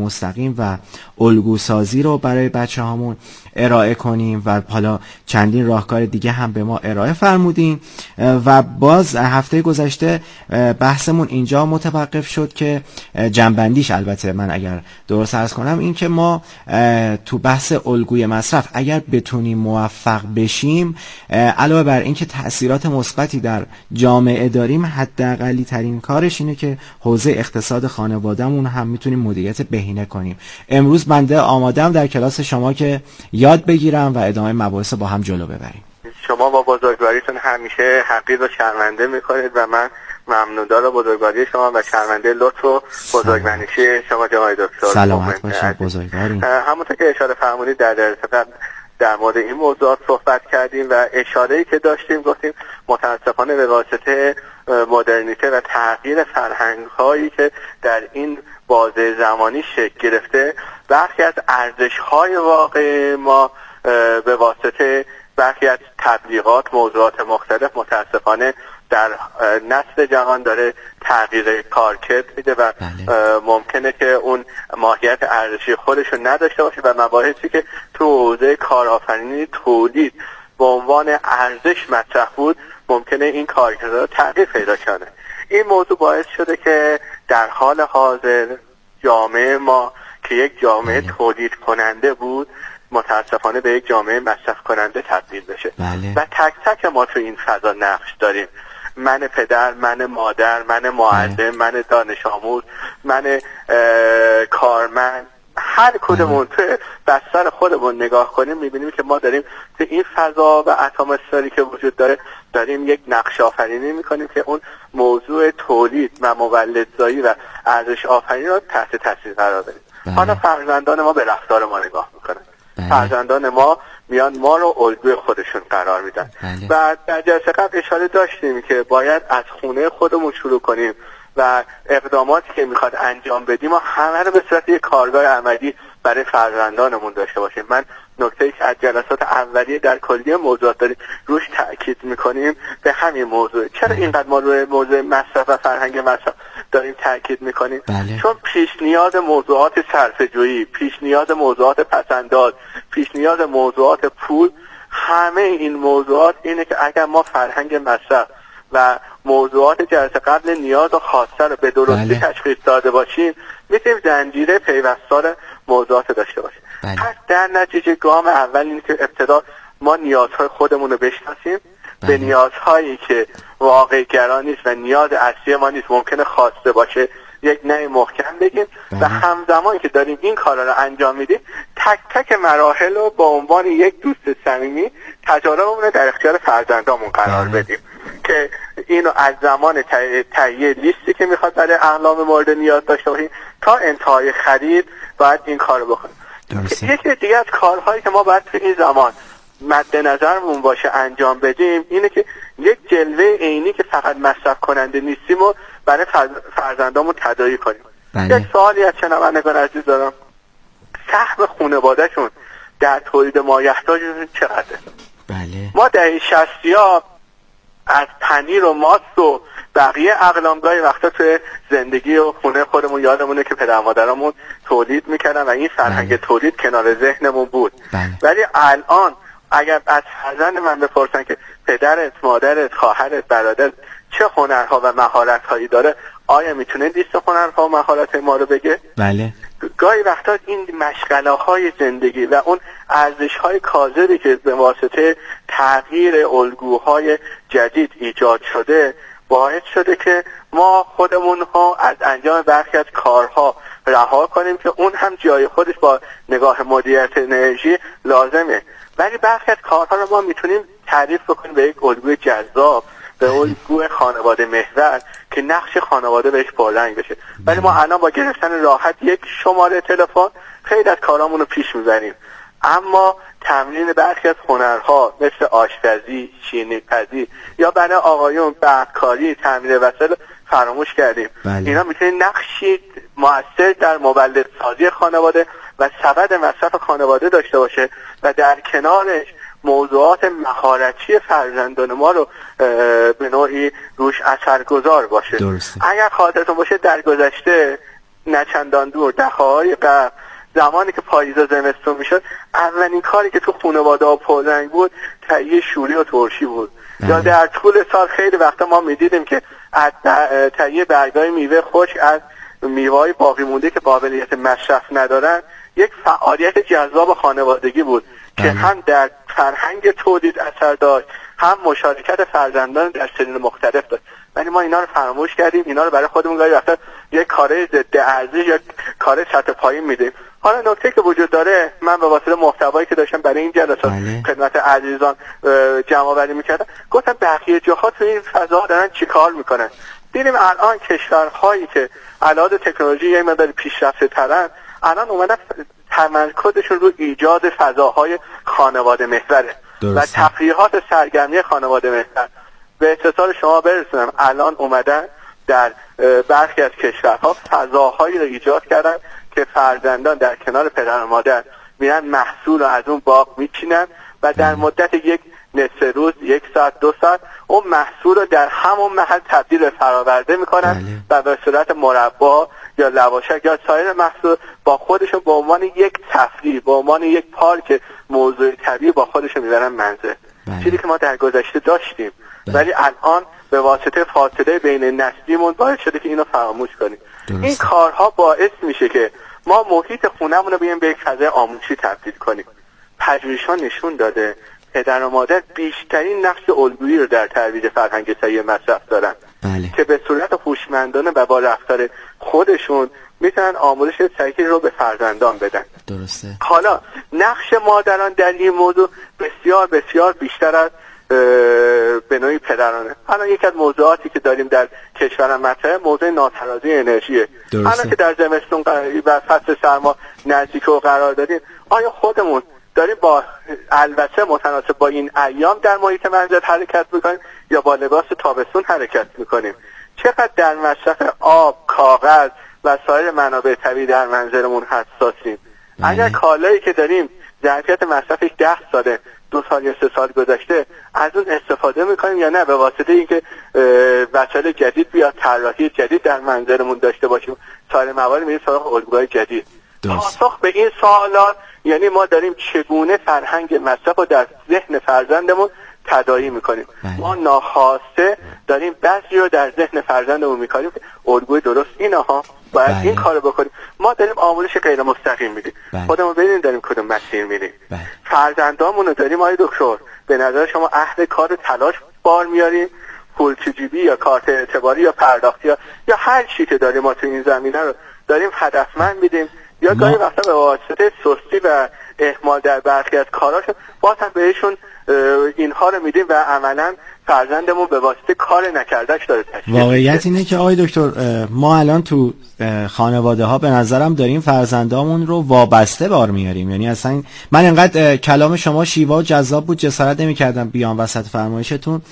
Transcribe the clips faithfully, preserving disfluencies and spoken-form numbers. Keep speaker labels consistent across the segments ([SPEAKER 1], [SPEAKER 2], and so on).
[SPEAKER 1] مستقیم و الگوسازی رو برای بچه هامون ارائه کنیم و حالا چندین راهکار دیگه هم به ما ارائه فرمودین و باز هفته گذشته بحثمون اینجا متوقف شد که جنبندیش، البته من اگر درست عرض کنم، این که ما تو بحث الگوی مصرف اگر بتونیم موفق بشیم، علاوه بر این که تأثیرات مثبتی در جامعه داریم، حداقلی ترین کارش اینه که حوزه اقتصاد خانوادهمون هم میتونیم مدیریت بهینه کنیم. امروز بنده آمادم در کلاس شما که یاد بگیرم و ادامه مباحث با هم جلو ببریم.
[SPEAKER 2] شما با بزرگواریتون همیشه حقیر و شرمنده میکنید و من ممنون‌دار بزرگواری شما و شرمنده لطف و بزرگمنشی شما جناب دکتر.
[SPEAKER 1] سلامت باشید، بزرگوارید.
[SPEAKER 2] همونطور که اشاره فرمودید در درس قبل در مورد این موضوعات صحبت کردیم و اشاره‌ای که داشتیم گفتیم متاسفانه به واسطه مدرنیته و تغییر فرهنگ‌هایی که در این بازه زمانی شکل گرفته، برخی از ارزش‌های واقعی ما به واسطه برخی از تبلیغات موضوعات مختلف متاسفانه در نسل جوان داره تغییر کارکرد میده و ممکنه که اون ماهیت ارزشی خودش رو نداشته باشه و مباحثی که تو حوزه کارآفرینی تولید به عنوان ارزش مطرح بود ممکنه این کارکرد رو تغییر پیدا کنه. این موضوع باعث شده که در حال حاضر جامعه ما که یک جامعه تولید کننده بود متاسفانه به یک جامعه مصرف کننده تبدیل بشه.
[SPEAKER 1] بله.
[SPEAKER 2] و تک تک ما تو این فضا نقش داریم. من پدر، من مادر، من معلم، من دانش آموز، من کارمند، هر کدومون تو بستر خودمون نگاه کنیم میبینیم که ما داریم تو این فضا و اتمسفری که وجود داره داریم یک نقش آفرینی میکنیم که اون موضوع تولید و مولدزایی و ارزش آفرینی رو تحت تاثیر قرار بدیم. حالا فرزندان ما به رفتار ما نگاه میکنن. فرزندان ما میان ما رو الگوی خودشون قرار میدن.
[SPEAKER 1] بله.
[SPEAKER 2] و در جلسه قبل اشاره داشتیم که باید از خونه خودمون شروع کنیم و اقداماتی که میخواد انجام بدیم و همه رو به صورت یک کارگاه عملی برای فرزندانمون داشته باشیم. من نکته‌ای که از جلسات اولیه در کلیه موضوعات داریم روش تأکید میکنیم به همین موضوع. چرا اینقدر ما روی موضوع مصرف و فرهنگ مصرف داریم تأکید میکنیم؟
[SPEAKER 1] بله.
[SPEAKER 2] چون پیش نیاز موضوعات صرفه‌جویی، پیش نیاز موضوعات پسنداز، پیش نیاز موضوعات پول، همه این موضوعات اینه که اگر ما فرهنگ مصرف و موضوعات جلسه قبل نیاز و خواسته رو به درستی
[SPEAKER 1] بله.
[SPEAKER 2] تشخیص داده باشیم میتونیم زنجیره پیوستار موضوعات داشته باشیم.
[SPEAKER 1] بله.
[SPEAKER 2] پس در نتیجه گام اول اینه که ابتدا ما نیازهای خودمون رو بشناسیم. بله. به نیازهایی که واقع گرا نیست و نیاز اصلی ما نیست ممکنه خواسته باشه یک نه محکم بگیم. بله. و همزمان که داریم این کارا رو انجام میدیم تک تک مراحل رو با عنوان یک دوست صمیمی تجاربمون رو در اختیار فرزندامون قرار بله. بدیم که اینو از زمان تهیه لیستی که میخواد برای اقلام مورد نیاز داشته باشیم تا انتهای خرید باید این کارو بکنیم. یکی دیگه از کارهایی که ما باید تو این زمان مد نظرمون باشه انجام بدیم اینه که یک جلوه عینی که فقط مصرف کننده نیستیم و برای فرزندامون تداعی کنیم.
[SPEAKER 1] بله.
[SPEAKER 2] یک سوالی از شنوندگان عزیز دارم، سهم خانواده‌شون در تولید مایحتاجشون چقدره؟
[SPEAKER 1] بله.
[SPEAKER 2] ما در شصتی‌ها از پنیر و ماست و بقیه اقلامگاهی وقتا توی زندگی و خونه خودمون یادمونه که پدر مادرمون تولید میکردن و این فرهنگ بله. تولید کنار ذهنمون بود.
[SPEAKER 1] بله.
[SPEAKER 2] ولی الان اگر از فرزند من بپرسن که پدرت، مادرت، خواهرت، برادرت چه هنرها و مهارت‌هایی داره، آیا میتونه لیست هنرها و مهارت ما رو بگه؟
[SPEAKER 1] بله.
[SPEAKER 2] گاهی وقتا این مشغله‌های زندگی و اون ارزش‌های کاذبی که به واسطه تغییر الگوهای جدید ایجاد شده باعث شده که ما خودمون ها از انجام برخی از کارها رها کنیم که اون هم جای خودش با نگاه مدیریت انرژی لازمه، ولی برخی از کارها رو ما میتونیم تعریف بکنیم به یک الگوی جذاب، به الگوی خانواده محور که نقش خانواده بهش پررنگ بشه. ولی ما الان با گرفتن راحت یک شماره تلفن خیلی از کارامون رو پیش میبریم، اما تمرین برخی از هنرها مثل آشپزی، شیرینی‌پزی یا برای آقایون برقکاری، تعمیر وسایل فراموش کردیم.
[SPEAKER 1] بله.
[SPEAKER 2] اینا میتونه نقشی مؤثر در مولدسازی خانواده و سبد مصرف خانواده داشته باشه و در کنارش موضوعات مهارتی فرزندان ما رو به نوعی روش اثرگذار باشه.
[SPEAKER 1] درسته.
[SPEAKER 2] اگر خاطرتون باشه در گذشته نچندان دور دهه‌های قبل زمانی که پاییز و زمستون میشد اولین کاری که تو خانواده ها پررنگ بود تهیه شوری و ترشی بود. یا در طول سال خیلی وقتا ما میدیدیم که از تهیه برگای میوه خشک از میوه‌های باقی مونده که قابلیت مصرف ندارن یک فعالیت جذاب خانوادگی بود که هم در فرهنگ تولید اثر داشت، هم مشارکت فرزندان در سنین مختلف داشت. ولی ما اینا رو فراموش کردیم، اینا رو برای خودمون گاهی وقتا یک کار ضد ارزش یا کار سطح پایین میدیم. حالا نکته که وجود داره، من به واسطه محتوایی که داشتم برای این جلسات خدمت عزیزان جمع آوری میکردم، گفتم بقیه جاها تو این فضا دارن چیکار میکنن. دیدیم الان کشورهایی که علاوه تکنولوژی یک مقدار پیشرفته ترن، الان اومدن تمرکزشون رو ایجاد فضاهای خانواده محوره و تفریحات سرگرمی خانواده محور. به اتصال شما برسونم الان اومدن در برخی از کشورها فضاهایی رو ایجاد کردن که فرزندان در کنار پدر و مادر میرن محصول رو از اون باغ میچینن و در مدت یک نصف روز، یک ساعت، دو ساعت اون محصول رو در همون محل تبدیل به فراورده میکنن و به صورت مربا یا لواشک یا سایر محصول با خودشون به عنوان یک تفریح، به عنوان یک پارک موضوعی طبیعی با خودشون میبرن منزل. چیزی که ما در گذشته داشتیم بله. ولی الان به واسطه فاصله بین نسلیمون باعث شده که اینو فراموش کنیم. درسته. این کارها باعث میشه که ما محیط خونمون رو بیایم به یک فضای آموزشی تبدیل کنیم. پژوهش‌ها نشون داده پدر و مادر بیشترین نقش الگویی رو در ترویج فرهنگ صحیح مصرف دارن بله. که به صورت هوشمندانه و با رفتار خودشون میتونن آموزش صحیحی رو به فرزندان بدن.
[SPEAKER 1] درسته.
[SPEAKER 2] حالا نقش مادران در این موضوع بسیار بسیار بیشتر از به نوعی پدرانه. الان یک از موضوعاتی که داریم در کشورم مطرحه موضوع ناترازی انرژیه. الان که در زمستون و فصل سرما نزدیک و قرار داریم، آیا خودمون داریم با البته متناسب با این ایام در محیط منزل حرکت میکنیم یا با لباس تابستون حرکت میکنیم؟ چقدر در مصرف آب، کاغذ و سایر منابع طبیعی در منزلمون حساسیم؟ اگر کالایی که داریم ظرفیت مصرفش ده ساله، دو سال یا سه سال گذشته، از اون استفاده میکنیم یا نه به واسطه اینکه وسایل جدید بیاد، طراحی جدید در منزلمون داشته باشیم، سایر موارد میریم سراغ الگوهای جدید؟ پاسخ به این سوالات یعنی ما داریم چگونه فرهنگ مصرف رو در ذهن فرزندمون تداعی میکنیم. ما ناخواسته داریم بعضی رو در ذهن فرزندمون میکنیم که الگوی درست اینها باید بله. این کارو بکنیم. ما داریم آموزش غیر مستقیم میدیم. بله. خودمون ببینیم داریم کدوم مسیر میریم. بله. فرزندامون رو داریم آقای دکتر به نظر شما اهل کار تلاش بار میاریم، پول جیبی یا کارت اعتباری یا پرداختی یا یا هر چیزی که داریم ما تو این زمینه رو داریم هدفمند میدیم، یا گاهی وقتا به واسطه سستی و اهمال در برخی از کاراشون باز هم بهشون اینها رو میدیم و عملا فرزندمون به واسطه کار نکردش داره تشکیل.
[SPEAKER 1] واقعیت اینه که آقای دکتر ما الان تو خانواده ها به نظرم داریم فرزندامون رو وابسته بار میاریم. یعنی اصلا من انقدر کلام شما شیوا و جذاب بود جسارت نمی‌کردم بیام وسط فرمایشتون،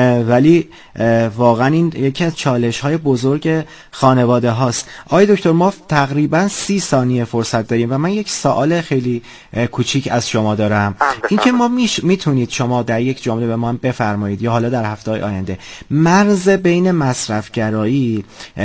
[SPEAKER 1] ولی واقعا این یکی از چالش های بزرگ خانواده هاست. آقای دکتر ما تقریبا سی ثانیه فرصت داریم و من یک سوال خیلی کوچیک از شما دارم. اینکه ما میتونید شما در یک جمله به ما بفرمایید یا حالا در هفته‌های آینده مرز بین مصرفگرایی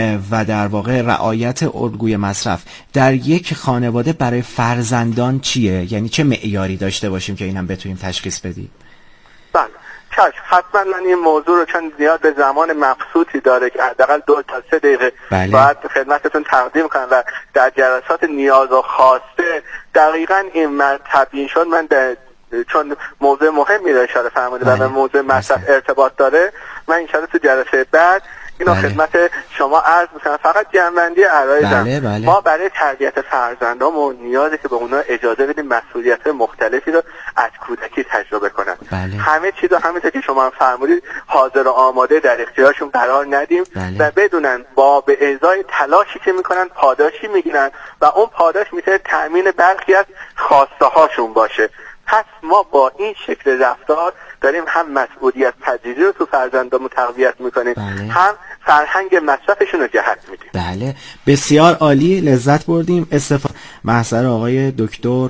[SPEAKER 1] و در واقع رعایت الگوی مصرف در یک خانواده برای فرزندان چیه؟ یعنی چه معیاری داشته باشیم که اینم بتونیم تشخیص بدیم؟
[SPEAKER 2] بله چشم، حتما من این موضوع رو چون نیاز به زمان مبسوطی داره که حداقل دو تا سه دقیقه بله. باید خدمتتون تقدیم کنم و در جلسات نیاز و خواسته دقیقاً این من تبیین شد. من در چون موضوع مهمی رو اشاره فرمودید و به موضوع مصرف ارتباط داره، من انشاءالله تو جلسه بعد اینو بله. خدمت شما عرض میکنم. فقط جمع‌بندی عرایزم بله بله. ما برای تربیت فرزندامون نیازه که به اونا اجازه بدیم مسئولیت مختلفی رو از کودکی تجربه کنن. بله. همه چیزو همونطور که شما فرمودید حاضر و آماده در اختیارشون قرار ندیم بله. و بدونن با به ازای تلاشی که میکنن پاداشی میگیرن و اون پاداش میتونه تأمین برخی از خواسته هاشون باشه. پس ما با این شکل رفتار داریم هم مسئولیت پذیری رو تو فرزندامون تقویت میکنیم بله. هم فرهنگ مصرفشون رو جهت میدیم.
[SPEAKER 1] بله بسیار عالی، لذت بردیم. استفاده محضر آقای دکتر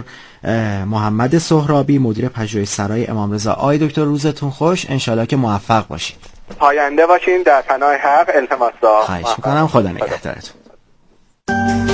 [SPEAKER 1] محمد سهرابی مدیر پژوهش سرای امام رضا. آقای دکتر روزتون خوش، انشالله که موفق باشید.
[SPEAKER 2] پاینده باشین در پناه حق. التماس دارم.
[SPEAKER 1] خواهش میکنم. خدا نگهدارتون.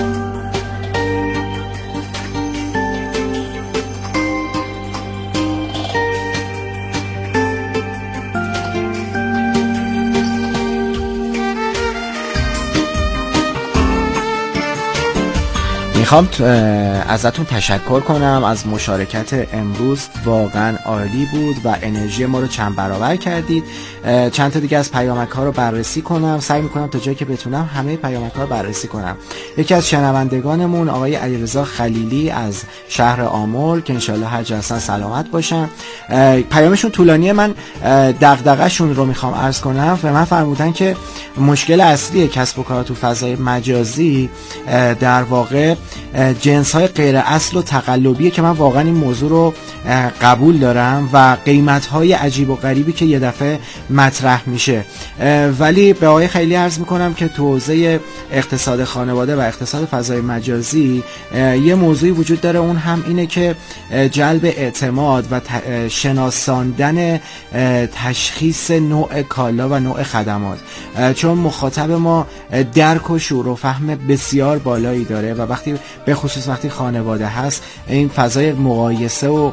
[SPEAKER 1] میخوام ازتون تشکر کنم از مشارکت امروز، واقعا عالی بود و انرژی ما رو چند برابر کردید. چند تا دیگه از پیامک ها رو بررسی کنم، سعی میکنم تا جایی که بتونم همه پیامک ها رو بررسی کنم. یکی از شنوندگانمون آقای علیرضا خلیلی از شهر آمل که انشالله هر جا هستن سلامت باشن، پیامشون طولانیه، من دغدغه‌شون رو میخوام عرض کنم. و من فرمودن که مشکل اصلی کسب و کار تو فضای مجازی در واقع جنس های غیر اصل و تقلبیه که من واقعا این موضوع رو قبول دارم و قیمت های عجیب و غریبی که یه دفعه مطرح میشه. ولی به آقای خیلی عرض میکنم که تو حوزه اقتصاد خانواده و اقتصاد فضای مجازی یه موضوعی وجود داره، اون هم اینه که جلب اعتماد و شناساندن تشخیص نوع کالا و نوع خدمات، چون مخاطب ما درک و شعور و فهم بسیار بالایی داره و وقتی به خصوص وقتی خانواده هست این فضای مقایسه و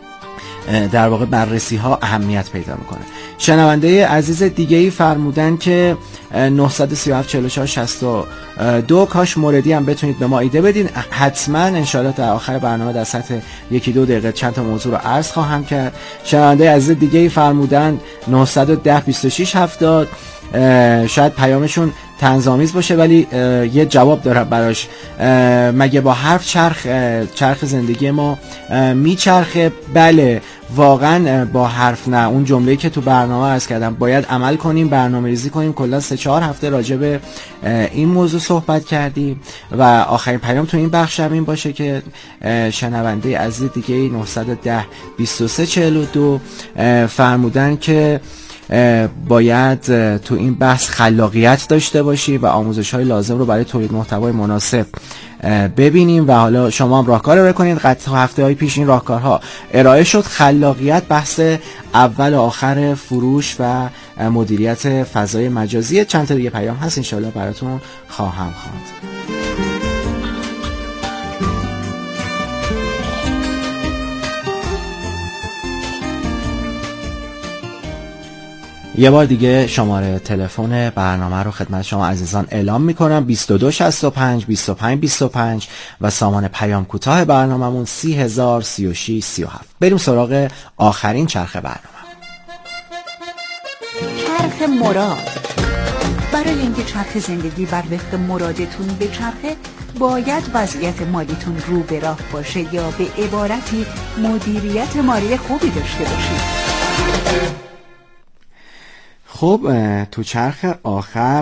[SPEAKER 1] در واقع بررسی ها اهمیت پیدا میکنه. شنونده عزیز دیگه ای فرمودن که نه سه هفت چهار چهار شصت و دو کاش موردی هم بتونید به ما ایده بدین. حتما انشاءالله در آخر برنامه در سطح یکی دو دقیقه چند تا موضوع رو عرض خواهم کرد. شنونده عزیز دیگه ای فرمودن نه یک صفر بیست و شش هفتاد، شاید پیامشون طنزآمیز باشه ولی یه جواب داره براش. مگه با حرف چرخ چرخ زندگی ما میچرخه؟ بله واقعا با حرف نه. اون جمله‌ای که تو برنامه عرض کردم باید عمل کنیم، برنامه‌ریزی کنیم. کلا سه چهار هفته راجع به این موضوع صحبت کردیم و آخرین پیام تو این بخش هم این باشه که شنونده عزیز دیگه نه یک صفر بیست و سه چهل و دو فرمودن که باید تو این بحث خلاقیت داشته باشی و آموزش‌های لازم رو برای تولید محتوای مناسب ببینیم و حالا شما هم راهکار رو بکنید. قطعا هفته‌های پیش این راهکارها ارائه شد. خلاقیت بحث اول و آخر فروش و مدیریت فضای مجازی. چند تا دیگه پیام هست انشالله براتون خواهم خواند. یه بار دیگه شماره تلفن برنامه رو خدمت شما عزیزان اعلام میکنم: بیست و دو شصت و پنج بیست و پنج بیست و پنج و سامان پیام کوتاه برنامه‌مون سی هزار سی و شش سی و هفت. بریم سراغ آخرین چرخ برنامه.
[SPEAKER 3] چرخ مراد. برای اینکه چرخ زندگی بر وفق مرادتون به چرخه باید وضعیت مالیتون رو به راه باشه یا به عبارتی مدیریت مالی خوبی داشته باشید.
[SPEAKER 1] خب تو چرخ آخر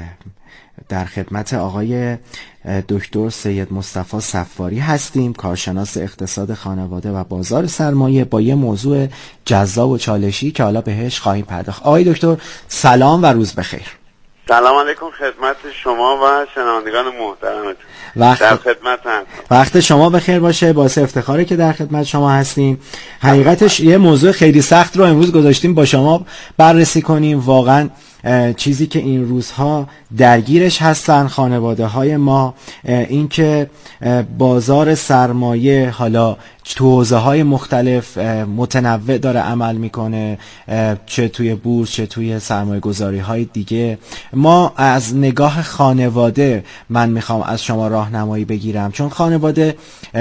[SPEAKER 1] در خدمت آقای دکتر سید مصطفی صفاری هستیم، کارشناس اقتصاد خانواده و بازار سرمایه، با یه موضوع جذاب و چالشی که حالا بهش خواهیم پرداخت. آقای دکتر سلام و روز بخیر.
[SPEAKER 4] سلام علیکم خدمت شما و شنوندگان محترمتون.
[SPEAKER 1] وقت
[SPEAKER 4] در خدمت هستم.
[SPEAKER 1] وقت شما بخیر باشه، باعث افتخاره که در خدمت شما هستیم. حقیقتش یه موضوع خیلی سخت رو امروز گذاشتیم با شما بررسی کنیم. واقعا چیزی که این روزها درگیرش هستن خانواده های ما این که بازار سرمایه حالا تو حوزه های مختلف متنوع داره عمل میکنه، چه توی بورس چه توی سرمایه گذاری های دیگه. ما از نگاه خانواده من میخوام از شما راهنمایی بگیرم، چون خانواده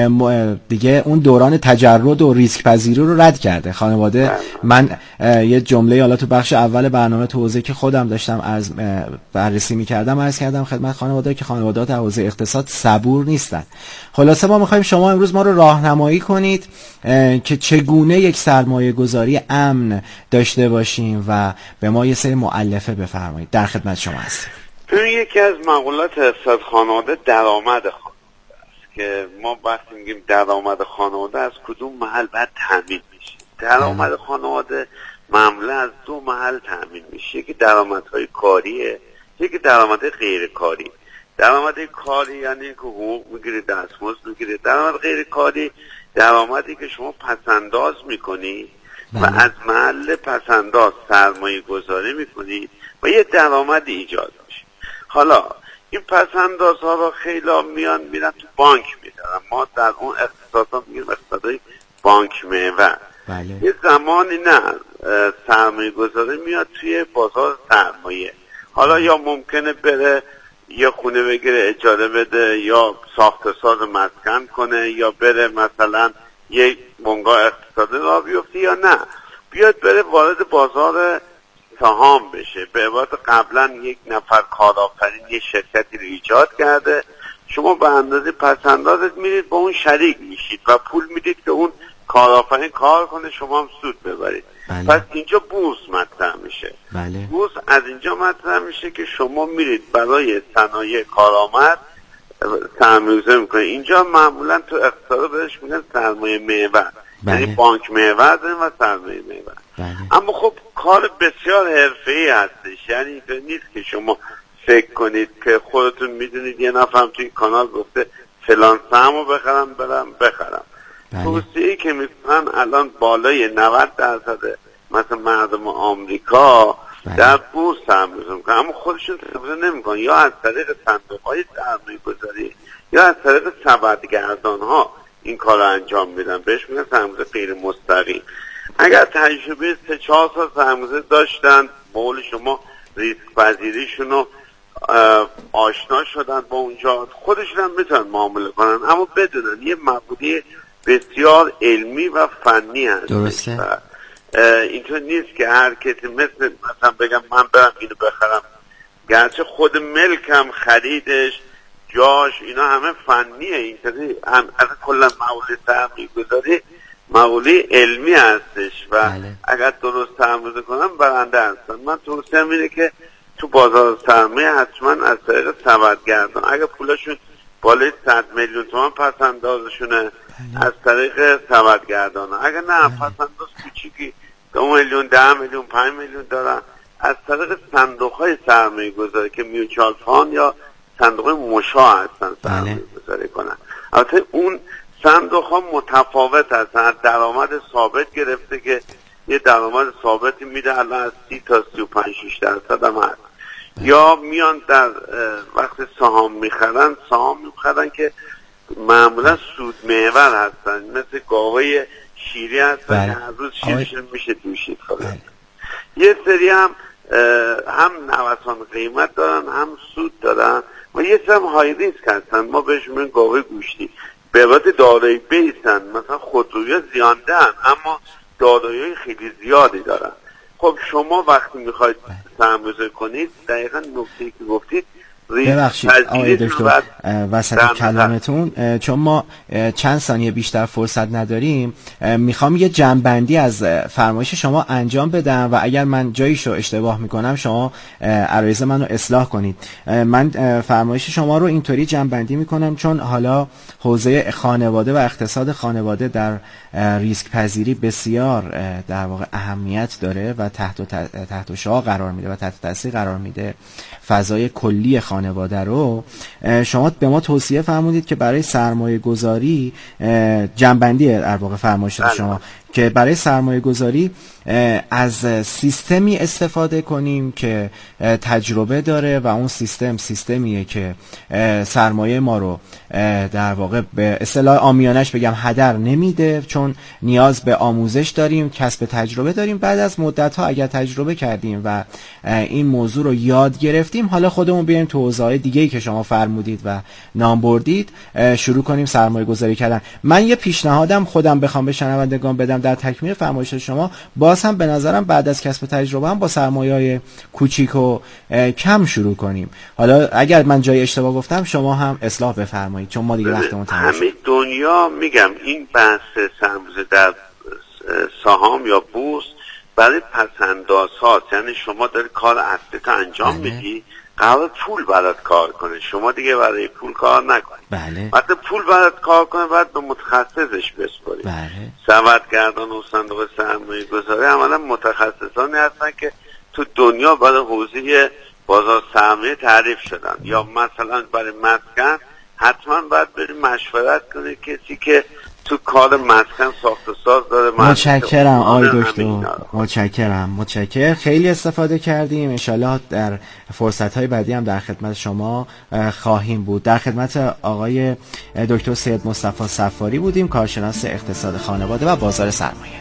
[SPEAKER 1] دیگه اون دوران تجرد و ریسک پذیری رو رد کرده. خانواده من یه جمله حالا تو بخش اول برنامه تو حوزه که خودم داشتم از بررسی میکردم عرض کردم خدمت خانواده که خانواده در حوزه اقتصاد صبور نیستن. خلاصه ما میخوایم شما امروز ما رو راهنمایی کنید که چگونه یک سرمایه گذاری امن داشته باشیم و به ما یه سری مؤلفه بفرمایید. در خدمت شما هستیم.
[SPEAKER 4] این یکی از مقولات اقتصاد خانواده درآمد خانواده است که ما وقتی میگیم درآمد خانواده از کدوم محل باید تامین میشه. درآمد خانواده معمولا از دو محل تامین میشه، یکی درآمدهای کاریه، یکی درآمد غیر کاری. درآمد کاری یعنی که حقوق میگیری، دستمزد میگیری. درآمد غیر کاری درآمدی که شما پسنداز میکنی و از محل پسنداز سرمایه گذاری میکنی و یه درآمد ایجاد میشه. حالا این پسندازها رو خیلی میان میرن تو بانک میدارن. ما در اون اقتصادها میگیم اقتصادهای بانک محور.
[SPEAKER 1] بله.
[SPEAKER 4] یه زمانی نه سرمایه گذاری میاد توی بازار سرمایه. حالا یا ممکنه بره یه خونه بگیره اجاره بده یا ساخت ساز مسکن کنه یا بره مثلا یک بنگاه اقتصادی را بیفته یا نه بیاد بره وارد بازار سهام بشه. به عبارت قبلا یک نفر کارآفرین یه شرکتی رو ایجاد کرده، شما به اندازه پسندازت میرید با اون شریک میشید و پول میدید که اون کارآفرین کار کنه، شما هم سود ببرید.
[SPEAKER 1] بله.
[SPEAKER 4] پس اینجا بورس مطرح میشه.
[SPEAKER 1] بله.
[SPEAKER 4] بورس از اینجا مطرح میشه که شما میرید برای صنایع کارآمد سرمایه‌گذاری میکنید. اینجا معمولا تو اقتصاد بهش میگن سرمایه محور.
[SPEAKER 1] بله.
[SPEAKER 4] یعنی بانک محور داریم و سرمایه محور.
[SPEAKER 1] بله.
[SPEAKER 4] اما خب کار بسیار حرفه‌ای هستش، یعنی اینطور نیست که شما فکر کنید که خودتون میدونید یه نفر توی کانال گفته فلان سهمو بخرم برم بخرم.
[SPEAKER 1] بله.
[SPEAKER 4] توصیه‌ای که میکنن الان بالای نود درصد مثلا مردم آمریکا
[SPEAKER 1] بله.
[SPEAKER 4] در بورس سرمایه‌گذاری میکنن، اما خودشون سرمایه‌گذاری نمیکنن، یا از طریق صندوق‌های سرمایه‌گذاری یا از طریق سبدگردان‌ها این کار رو انجام میدن، بهش میگن سرمایه‌گذاری غیر مستقیم. اگر تجربه سه چهار سال سرمایه‌گذاری داشتن، به قول شما ریسک پذیریشون رو آشنا شدن با اونجا، خودشون هم میتونن معامله کنن، اما بدونن یه مقوله بسیار علمی و فنی هست.
[SPEAKER 1] درسته.
[SPEAKER 4] اینطور نیست که هر کسی مثل مثلا بگم من برم اینو بخرم، گرچه خود ملکم خریدش جاش اینا همه فنیه، اینطوری هم از کلا مقوله سرمایه‌گذاری مقوله علمی هستش و
[SPEAKER 1] بله.
[SPEAKER 4] اگر درست سرمایه‌گذاری کنم برنده هستن. من توصیه‌ام اینه که تو بازار سرمایه حتما از طریق سبدگردان، اگر پولشون بالای صد میلیون تومان پس اندازشونه بله. از طریق سبدگردان، اگر نه بله. پس انداز کوچیکی دو میلیون ده میلیون پنج میلیون دارن از طریق صندوق های سرمایه گذاری که میوچوال فاند یا صندوق های مشاع هستن سرمایه گذاری کنن. البته اون صندوق ها متفاوت هستن، درآمد ثابت گرفته که یه درآمد ثابتی میده الان از سی تا سی و پنج شش درصد هم هست، یا میان در وقت سهام میخرن سهام میخرن که معمولا سود محور هستن، مثل گاوه شیری هستن که هر روز شیرشون میشه دوشید خواهد. یه سری هم هم نوسان قیمت دارن هم سود دارن و یه سری هم های ریسک هستن، ما بهشون میگن گاوه گوشتی، به عبارت دارایی بیسن، مثلا خودروی زیانده هن اما دارایی خیلی زیادی دارن. خب شما وقتی میخواید سرمایه‌گذاری کنید دقیقا نکته‌ای که گفتید،
[SPEAKER 1] ببخشید آقای دکتر وسط کلامتون، چون ما چند ثانیه بیشتر فرصت نداریم، میخوام یه جمع‌بندی از فرمایش شما انجام بدم و اگر من جاییشو اشتباه میکنم شما عرایض منو اصلاح کنید. من فرمایش شما رو اینطوری جمع‌بندی میکنم چون حالا حوزه خانواده و اقتصاد خانواده در ریسک پذیری بسیار در واقع اهمیت داره و تحت و تحت شعاع قرار میده و تحت تاثیر قرار میده فضای کلی خانواده رو. شما به ما توصیه فرمودید که برای سرمایه گذاری، جنبندی در واقع فرمایش شما که برای سرمایه گذاری از سیستمی استفاده کنیم که تجربه داره و اون سیستم سیستمیه که سرمایه ما رو در واقع به اصطلاح عامیانش بگم هدر نمیده، چون نیاز به آموزش داریم، کسب تجربه داریم. بعد از مدت ها اگر تجربه کردیم و این موضوع رو یاد گرفتیم، حالا خودمون بیایم تو حوزه‌های دیگه‌ای که شما فرمودید و نام بردید شروع کنیم سرمایه گذاری کردن. من یه پیشنهادم خودم بخوام به شنوندگان بدم در تکمیل فرمایش شما، باز هم به نظرم بعد از کسب تجربه هم با سرمایه‌های کوچیک و کم شروع کنیم. حالا اگر من جای اشتباه گفتم شما هم اصلاح بفرمایید چون ما دیگه وقتمون تموم شد.
[SPEAKER 4] همه دنیا میگم این بحث سرمایه در سهام یا بورس برای پسنداز هاست، یعنی شما داری کار اصلی تا انجام بله. میدی، قرار پول برات کار کنه، شما دیگه برای پول کار نکنید.
[SPEAKER 1] بله.
[SPEAKER 4] وقتی پول برات کار کنه باید به متخصصش بسپاری.
[SPEAKER 1] بله.
[SPEAKER 4] سبدگردان و صندوق سرمایه گذاری عملا متخصصانی هستن که تو دنیا برای حوزه بازار سرمایه تعریف شدن. یا مثلا برای مسکن حتما باید بریم مشورت کنید کسی که تو کار مسکن ساخت و ساز داره.
[SPEAKER 1] متشکرم آقای دکتر، متشکرم متشکرم خیلی استفاده کردیم. انشالله در فرصت‌های بعدی هم در خدمت شما خواهیم بود. در خدمت آقای دکتر سید مصطفی صفاری بودیم، کارشناس اقتصاد خانواده و بازار سرمایه.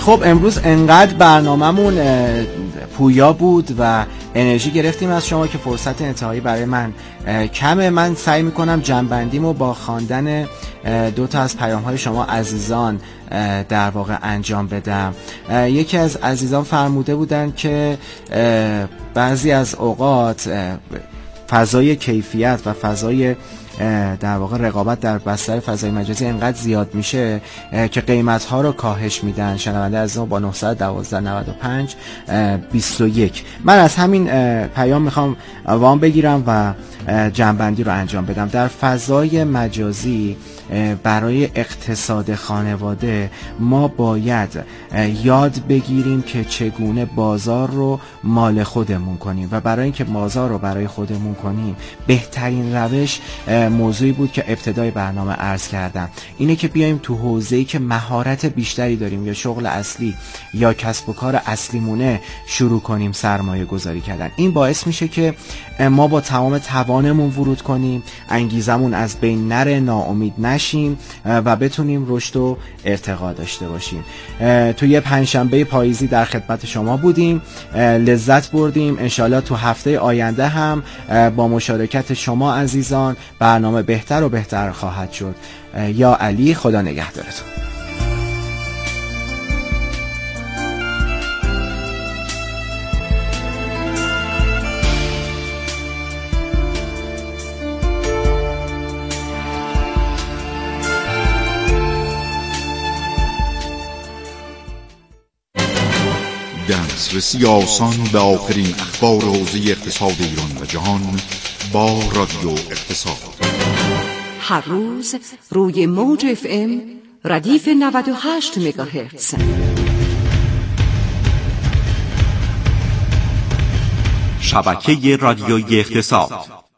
[SPEAKER 1] خب امروز انقدر برنامه‌مون پویا بود و انرژی گرفتیم از شما که فرصت انتهایی برای من کمه. من سعی میکنم جمع‌بندیمو با خواندن دو تا از پیام‌های شما عزیزان در واقع انجام بدم. یکی از عزیزان فرموده بودن که بعضی از اوقات فضای کیفیت و فضای در واقع رقابت در بستر فضای مجازی انقدر زیاد میشه که قیمت‌ها رو کاهش میدن. شنونده از ما با نه یک دو نه پنج بیست و یک. من از همین پیام میخوام وام بگیرم و جمع‌بندی رو انجام بدم. در فضای مجازی برای اقتصاد خانواده ما باید یاد بگیریم که چگونه بازار رو مال خودمون کنیم و برای اینکه بازار رو برای خودمون کنیم بهترین روش موضوعی بود که ابتدای برنامه عرض کردم، اینه که بیایم تو حوزه‌ای که مهارت بیشتری داریم یا شغل اصلی یا کسب و کار اصلیمونه شروع کنیم سرمایه گذاری کردن. این باعث میشه که ما با تمام توانمون ورود کنیم، انگیزمون از بین نره، ناامید نشیم و بتونیم رشد و ارتقا داشته باشیم. تو یه پنجشنبه پاییزی در خدمت شما بودیم، لذت بردیم. انشالله تو هفته آینده هم با مشارکت شما عزیزان برنامه بهتر و بهتر خواهد شد. یا علی، خدا نگهدارتون.
[SPEAKER 5] دسترسی آسان به آخرین اخبار حوزه اقتصاد ایران و جهان با رادیو اقتصاد.
[SPEAKER 3] هر روز روی موج اف ام ردیف نود و هشت مگاهرتز.
[SPEAKER 6] شبکه رادیویی اقتصاد.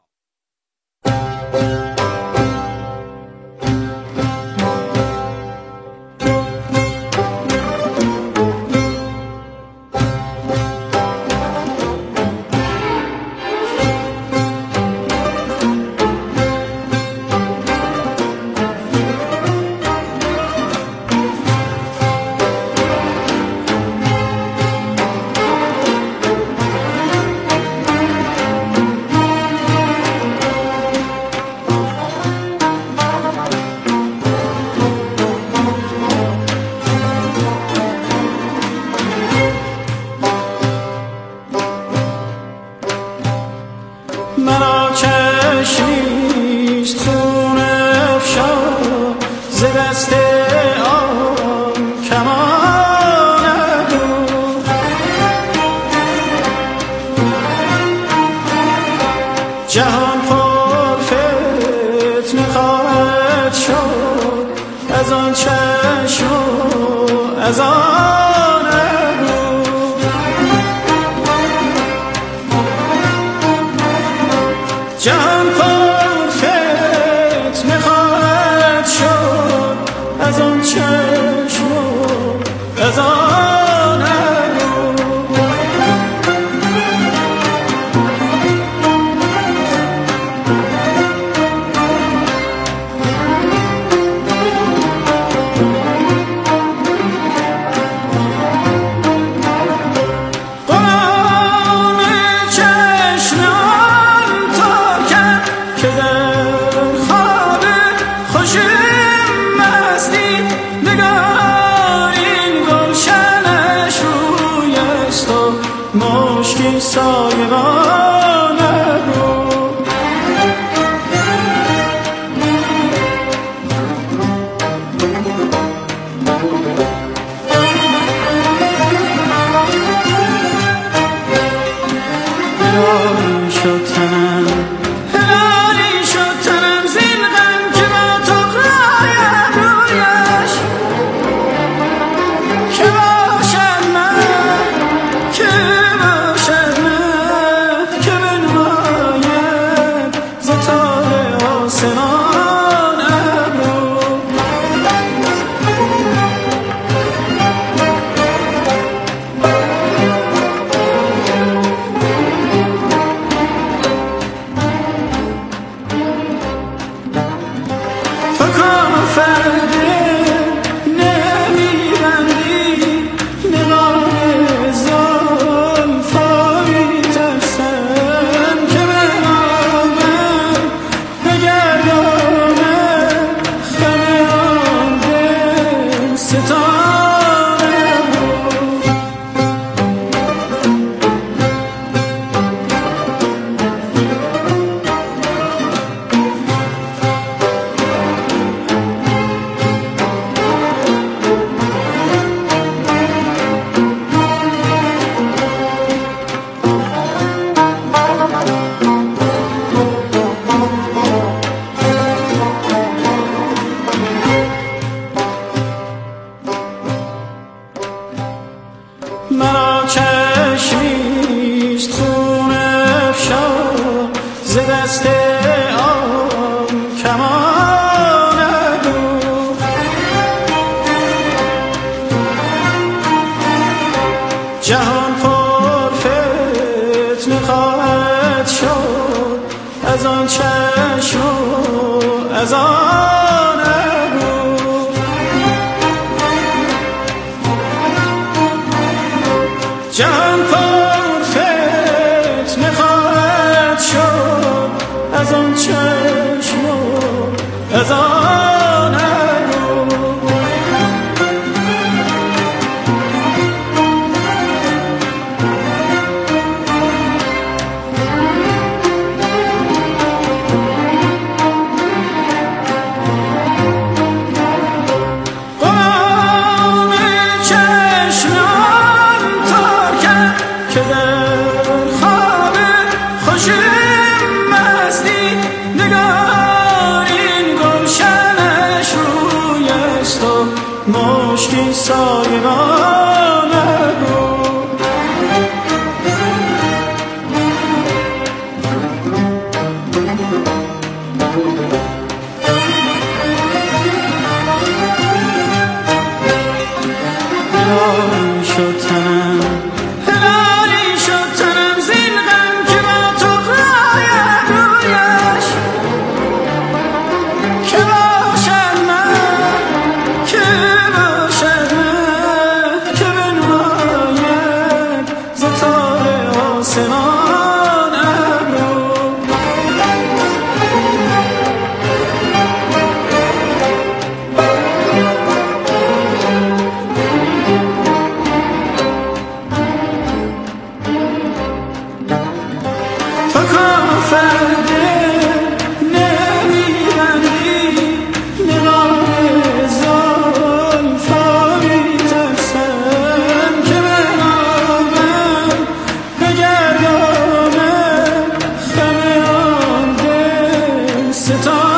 [SPEAKER 7] جهان پر فتنه خواهد شد از آن چشم و از آن ابرو. جهان پر فتنه خواهد شد از آن چشم و از آن فتنه خواهد شد از آن چشم و از آن ابرو. جهان پر فتنه خواهد شد از آن چشم و از آن ابرو. مشکی سایگان ابرو. هلالی شد تنم هلالی شد تنم زین غم که با تو رایم رویش که باشد من که آسمان ابرو. تو کافر دل نمیبندی نقاب زلفا میترسم که بنامم بگردم خم آن دل ستاره.